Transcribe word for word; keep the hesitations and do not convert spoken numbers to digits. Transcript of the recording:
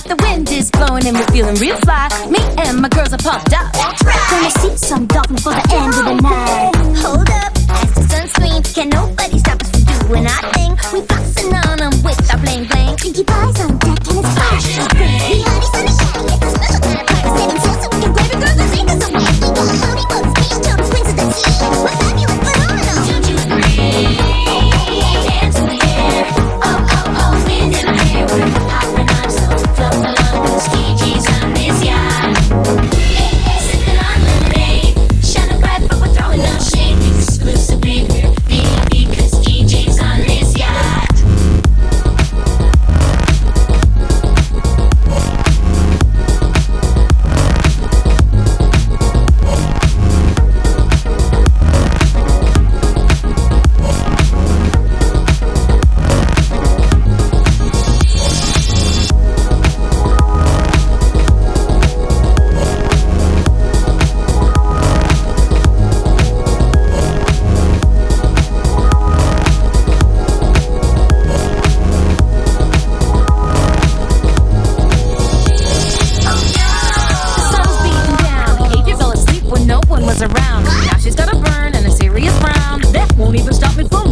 The wind is blowing and we're feeling real fly. Me and my girls are pumped up. Gonna see some dolphin for the end of the night. Hold up, as the sunscreen, can nobody stop us from doing our thing. We flossing on them with our bling bling. Pinky pies on deck and it's fresh and spring. The honey's on the shine, it's a special kind of party. Setting sail so we can grab your girls and take us away. We got floaty boats, beach totes, wings of the sea. We're fabulous, phenomenal. Don't you agree? Hands in the air. Oh, oh, oh, wind in our hair. We're hopping on, so float along with the ski G's on this yacht. Sipping on lemonade, shining bright, but we're throwing no shade. Exclusively, we're V I P, cause G G's on this yacht. Around. Now she's got a burn and a serious frown that won't even stop me from